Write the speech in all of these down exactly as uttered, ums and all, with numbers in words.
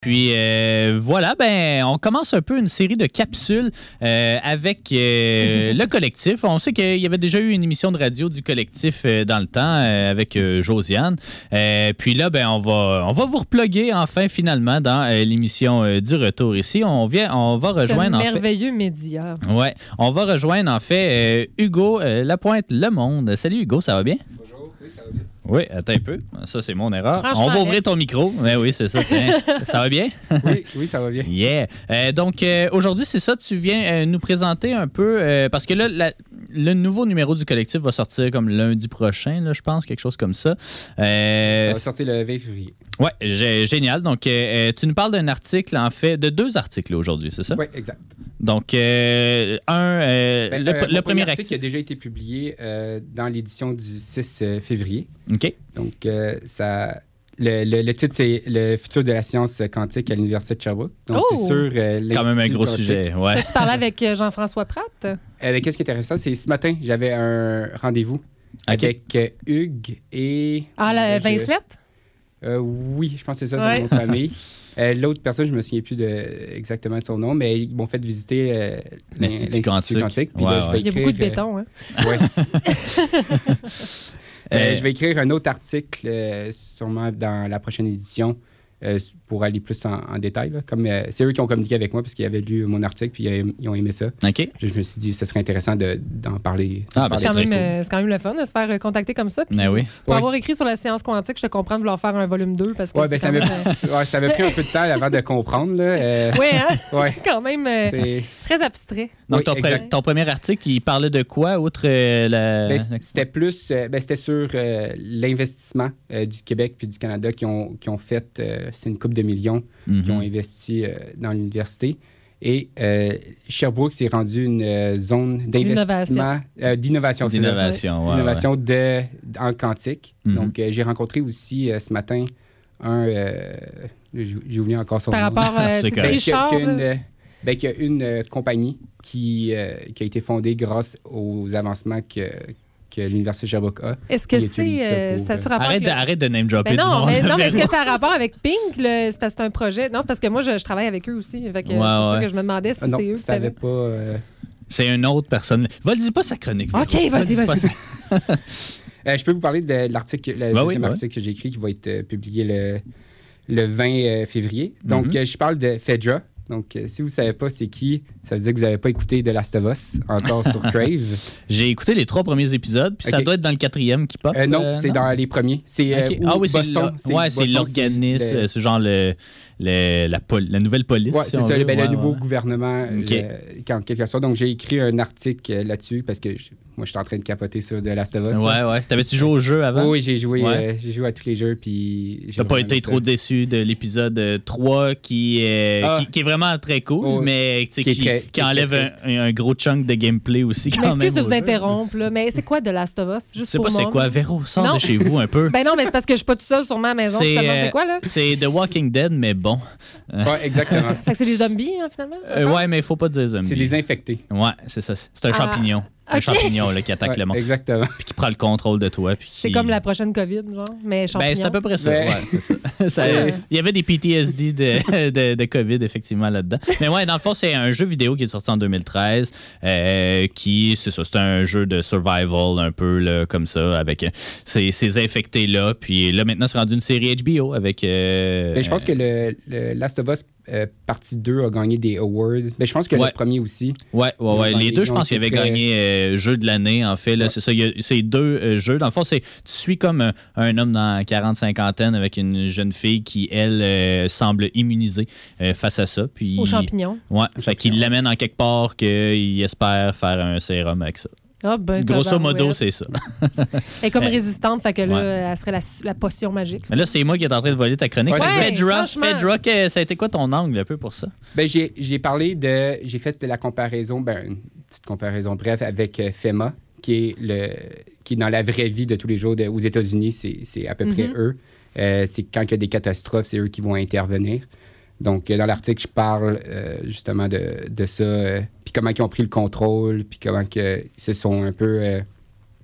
Puis euh, voilà, ben on commence un peu une série de capsules euh, avec euh, le collectif. On sait qu'il y avait déjà eu une émission de radio du collectif euh, dans le temps euh, avec euh, Josiane. Euh, puis là, ben on va on va vous reploguer enfin finalement dans euh, l'émission euh, du retour ici. On vient, on va rejoindre Ce en fait. merveilleux média. Ouais, on va rejoindre en fait euh, Hugo euh, Lapointe Le Monde. Salut Hugo, ça va bien? Bonjour, oui, ça va bien. Oui, attends un peu. Ça, c'est mon erreur. Franchement, On va ouvrir Alex. ton micro. Oui, oui, c'est ça. Tiens. Ça va bien? Oui, oui, ça va bien. Yeah. Euh, donc, euh, aujourd'hui, c'est ça. Tu viens euh, nous présenter un peu... euh, parce que là, la- le nouveau numéro du collectif va sortir comme lundi prochain, là, je pense, quelque chose comme ça. Euh, Ça va sortir le vingt février. ouais, gé- génial. Donc, euh, euh, tu nous parles d'un article, en fait, de deux articles aujourd'hui, c'est ça? Oui, exact. Donc, euh, un... euh, Ben, le, euh, le mon premier article article. a déjà été publié euh, dans l'édition du six euh, février. OK. Donc, euh, ça... Le, le- le titre, c'est « Le futur de la science quantique à l'Université de Sherbrooke ». Donc, Oh! c'est sur euh, l'Institut Quand même un gros quantique. sujet, ouais. Tu parlais avec euh, Jean-François Pratt? Euh, Qu'est-ce qui est intéressant, c'est ce matin, j'avais un rendez-vous avec euh, Hugues et... Ah, la je- Vincelette? Euh, oui, je pense que c'est ça, Ouais. son nom de famille. Euh, L'autre personne, je me souviens plus de, exactement de son nom, mais ils m'ont fait visiter euh, L'Institut quantique. Puis Ouais, là, je vais ouais. Il y a écrire, beaucoup de euh, béton, hein? ouais. Euh, Euh, je vais écrire un autre article, euh, sûrement dans la prochaine édition, euh, pour aller plus en, en détail. Là. Comme, euh, c'est eux qui ont communiqué avec moi parce qu'ils avaient lu mon article puis ils, ils ont aimé ça. OK. Je, je me suis dit que ce serait intéressant de, d'en parler. Ah, d'en ben, C'est parler quand, très même, cool. euh, c'est quand même le fun de se faire euh, contacter comme ça. Puis Ben oui. Pour Ouais. avoir écrit sur la science quantique, je te comprends de vouloir faire un volume deux parce que Ouais, ben, c'est ça, quand m'a, même... euh, ouais, ça m'a pris un peu de temps avant de comprendre. Là. Euh, ouais, hein? ouais. C'est quand même euh, C'est... très abstrait. Donc, Oui, ton, pre- exact. ton premier article, il parlait de quoi, outre euh, la... Ben, c- c'était plus, euh, ben, c'était sur euh, l'investissement euh, du Québec puis du Canada qui ont, qui ont fait, euh, c'est une couple de millions Mhm. qui ont investi euh, dans l'université. Et euh, Sherbrooke s'est rendu une euh, zone d'investissement, euh, d'innovation, c'est ça. D'innovation, ouais, D'innovation de, en quantique. Mhm. Donc, euh, j'ai rencontré aussi euh, ce matin un, euh, j'ai j'ai oublié encore son Par nom. rapport à C'est c'est correct. Qu'il y a- Richard. qu'il y a une, là? euh, ben, qu'il y a une euh, compagnie qui, euh, qui a été fondée grâce aux avancements que, que l'Université de Sherbrooke a. Est-ce que il c'est. utilise ça euh, pour, ça a-tu euh, rapport Arrête avec de, le- arrête de name dropper Ben du non, monde. mais, non, mais est-ce Véro. que ça a rapport avec Pink? le- C'est parce que c'est un projet. Non, c'est parce que moi, je, je travaille avec eux aussi. Fait que, Ouais, c'est pour ça ouais. que je me demandais si Ah non, c'est eux. si qui t'avais avaient- pas... euh, C'est une autre personne. Va-y pas sa chronique. Véro. OK, vas-y, Va-y pas vas-y. ça. euh, je peux vous parler de l'article, le Ben deuxième oui, ben article que j'ai écrit qui va être euh, publié le, le vingt euh, février. Donc, Mhm. euh, je parle de Fedra. Donc, euh, si vous ne savez pas c'est qui, ça veut dire que vous n'avez pas écouté The Last of Us encore sur Crave. J'ai écouté les trois premiers épisodes, puis ça Ok. doit être dans le quatrième qui pop. Euh, non, euh, c'est dans les premiers. C'est euh, Ok. où Ah oui, c'est Boston. l'or- ouais, c'est Boston, l'organisme, c'est le- euh, c'est genre le, le- la, pol- la nouvelle police. Ouais, si c'est on ça, veut. ben, Ouais, le nouveau ouais. gouvernement, Ok. euh, en quelque sorte. Donc, j'ai écrit un article euh, là-dessus parce que je- moi, je suis en train de capoter sur The Last of Us. là. Ouais, ouais. T'avais-tu joué au jeu avant? Oui, oui, j'ai joué, Ouais. euh, j'ai joué à tous les jeux. Puis j'ai T'as pas vraiment été aimé trop ça. déçu de l'épisode euh, trois qui, est Ah. qui, qui est vraiment très cool, Oh, mais tu sais, qui est qui, très- qui qui est enlève très un, un gros chunk de gameplay aussi. Je Quand même m'excuse de au vous jeu. interrompre, là, mais c'est quoi de Last of Us? Je Juste sais pour pas c'est moi. quoi. Véro, sors Non. de chez vous un peu. Ben non, mais c'est parce que je suis pas tout seul sur ma maison. C'est, C'est, euh, c'est quoi, là? C'est The Walking Dead, mais bon. Ouais, exactement. Fait que c'est des zombies, hein, finalement? Euh, ouais, mais il faut pas dire zombie. C'est des infectés. Ouais, c'est ça. C'est un Ah, champignon. Un ok. champignon là, qui attaque Ouais, le monde. exactement. Puis qui prend le contrôle de toi. Puis C'est qui- comme la prochaine COVID, genre, mais champignon. Ben, c'est à peu près ça. Ben- Ouais, c'est ça. Ça- Ouais. Il y avait des P T S D de, de, de COVID, effectivement, là-dedans. Mais ouais, dans le fond, c'est un jeu vidéo qui est sorti en deux mille treize, euh, qui, c'est ça, c'est un jeu de survival, un peu là, comme ça, avec euh, ces, ces infectés-là. Puis là, maintenant, c'est rendu une série H B O avec... euh, Ben, je pense que le, le Last of Us euh, partie deux a gagné des awards. Ben, je pense que Ouais. le premier aussi. Ouais, ouais, Ils ont ouais. gagné- Les deux, ils je ont pense qu'ils été avaient très- gagné euh, jeu de l'année, en fait. Là, Ouais. C'est ça. Il y a ces deux euh, jeux. Dans le fond, c'est, tu suis comme un, un homme dans la quarante-cinquantaine avec une jeune fille qui, elle, euh, semble immunisée euh, face à ça. Puis, Aux champignons. Ouais, fait qu'il l'amène en quelque part qu'il espère faire un sérum avec ça. Ah, ben, Grosso modo, tabarouette. c'est ça. Elle est comme Euh, résistante, fait que là, ouais. elle serait la, la potion magique. Mais là, c'est moi qui est en train de voler ta chronique. Ouais, Fait c'est Fedra, ça. Fedra, que- ça a été quoi ton angle un peu pour ça? Ben, j'ai, j'ai parlé de... J'ai fait de la comparaison, ben, une petite comparaison bref, avec euh, FEMA, qui est, le, qui est dans la vraie vie de tous les jours de- aux États-Unis. C'est, c'est à peu près Mhm. eux. Euh, c'est quand il y a des catastrophes, c'est eux qui vont intervenir. Donc, euh, dans l'article, je parle euh, justement de, de ça, euh, puis comment ils ont pris le contrôle, puis comment que, ils se sont un peu euh,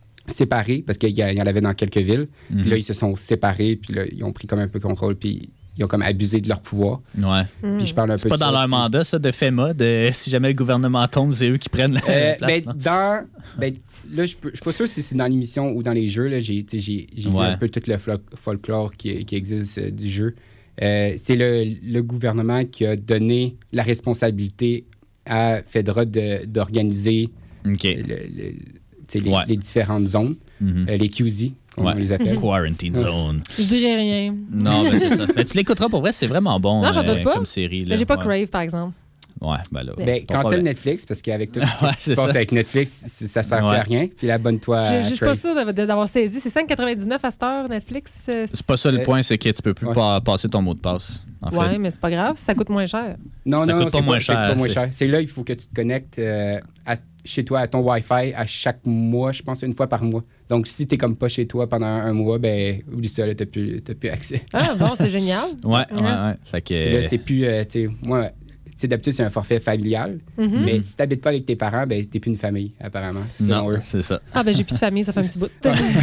séparés, parce qu'il y, a- il y en avait dans quelques villes. Mhm. Puis là, ils se sont séparés, puis là, ils ont pris comme un peu le contrôle, puis ils ont comme abusé de leur pouvoir. Ouais. Mm. Puis je parle un C'est peu pas de dans ça. leur mandat, ça, de FEMA, de si jamais le gouvernement tombe, c'est eux qui prennent la Euh, place. ben, non? dans, ben, là, je peux- je suis pas sûr si c'est dans l'émission ou dans les jeux. Là, j'ai tu sais, j'ai- j'ai Ouais. vu un peu tout le flo- folklore qui, qui existe euh, du jeu. Euh, c'est le, le gouvernement qui a donné la responsabilité à Fedra de- d'organiser OK. le- le- tu sais, les, Ouais. les différentes zones, Mhm. euh, les Q Z, comme Ouais. on les appelle. Quarantine Zone. Je dirais rien. Non, mais c'est ça. Ben, tu l'écouteras pour vrai, c'est vraiment bon Non, j'en doute euh, pas. comme série. Là. Mais j'ai pas ouais. Crave, par exemple. Ouais, ben là. Ben, pas cancel problème. Netflix, parce qu'avec tout Ouais, ce qui c'est se passe ça. avec Netflix, c- ça sert plus Ouais. à rien. Puis abonne-toi Je à je suis pas Crave. sûre d'avoir- d'avoir saisi. C'est cinq quatre-vingt-dix-neuf à cette heure, Netflix. euh, C'est pas ça le Euh, point, c'est que tu peux plus ouais. pas passer ton mot de passe. En Ouais, fait. mais c'est pas grave, ça coûte moins cher. Non, Ça non, coûte non, pas c'est moins c'est cher, pas moins c'est- cher. C'est là, il faut que tu te connectes euh, à- chez toi à ton Wi-Fi à chaque mois, je pense une fois par mois. Donc, si t'es comme pas chez toi pendant un, un mois, ben, oublie ça, là, t'as plus, t'as plus accès. Ah, bon, c'est génial. Ouais, ouais, Ouais. ouais. Fait que. Et Là, c'est plus, euh, tu sais, moi, tu sais, d'habitude, c'est un forfait familial. Mhm. Mais si t'habites pas avec tes parents, ben, t'es plus une famille, apparemment, selon Non, eux. c'est ça. Ah, ben j'ai plus de famille, ça fait un petit bout.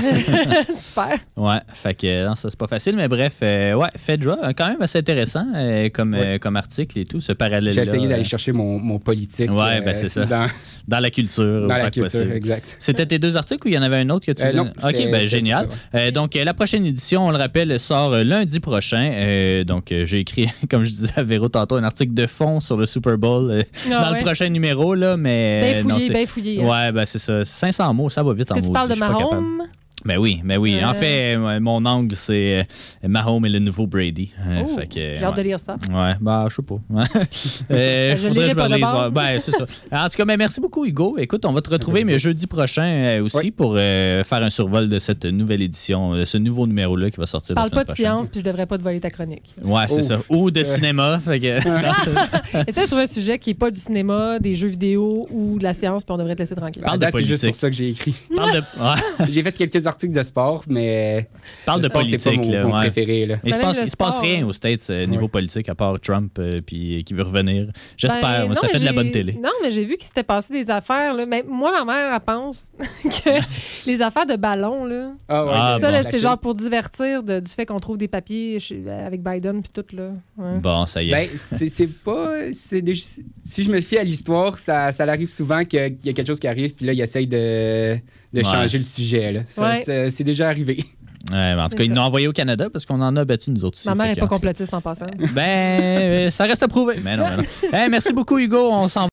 Super. Ouais, fait que non, ça c'est pas facile, mais bref, euh, ouais, Fedra, euh, quand même assez intéressant euh, comme, Ouais. euh, comme article et tout, ce parallèle-là. J'ai essayé d'aller euh, chercher mon, mon politique Ouais, euh, ben, c'est ça. dans, dans la culture, dans autant la que culture, possible. exact. C'était tes deux articles ou il y en avait un autre que tu Euh, voulais- non, Ok, c'était- ben c'était génial. ça, Euh, donc, euh, la prochaine édition, on le rappelle, sort euh, lundi prochain. Euh, donc, euh, j'ai écrit, comme je disais à Véro tantôt, un article de fond sur le Super Bowl euh, Ah, dans ouais. le prochain numéro, là, mais. Bien euh, non, fouillé, c'est- bien fouillé. hein. Ouais, ben c'est ça. cinq cents mots, ça va vite en Est-ce que tu maudit, parles de je suis pas capable. Mahomes? Ben oui, ben oui. Euh. En fait, euh, mon angle, c'est euh, Mahomes et le nouveau Brady. Euh, Oh, fait que, j'ai hâte ouais. de lire ça. Ouais, ben, je sais pas. euh, Je faudrait lirai que je pas me relise. d'abord. Ouais, c'est ça. En tout cas, ben, merci beaucoup, Hugo. Écoute, on va te retrouver mais jeudi prochain euh, aussi Oui. pour euh, faire un survol de cette nouvelle édition, de ce nouveau numéro-là qui va sortir Parle la semaine pas de prochaine. science, puis je devrais pas te voler ta chronique. Ouais, c'est Oh. ça. Ou de Euh. cinéma. Fait que... Essaye de trouver un sujet qui est pas du cinéma, des jeux vidéo ou de la science, puis on devrait te laisser tranquille. Parle À de date, c'est juste politique. sur ça que j'ai écrit. Parle de, ouais, J'ai fait quelques articles de sport, mais parle de le sport, c'est pas politique. mon, là, mon ouais. préféré. Là. Il se Même passe, le il se passe sport, rien hein. aux States euh, niveau Ouais. politique à part Trump euh, puis qui veut revenir. J'espère, Ben, moi, ça non, fait de mais la bonne j'ai- télé. Non, mais j'ai vu qu'il s'était passé des affaires. Là. Mais moi, ma mère, elle pense que les affaires de ballon, là, Ah, ouais, Ah, ça, bon. là, la c'est Chine. genre pour divertir de- du fait qu'on trouve des papiers chez- avec Biden puis tout. Là. Ouais. Bon, ça y est. Ben, c'est c'est pas. c'est des- si je me fie à l'histoire, ça, ça arrive souvent qu'il y a quelque chose qui arrive, puis là, il essaye de, de Ouais. changer le sujet. là. Ça, Ouais. c'est c'est déjà arrivé. Ouais, mais en tout C'est cas, ils ça. nous ont envoyé au Canada parce qu'on en a battu nous autres aussi. Ma mère Fait n'est que, pas en tout cas, complotiste en passant. Ben, euh, ça reste à prouver. Mais non, mais non. Hey, merci beaucoup, Hugo. On s'en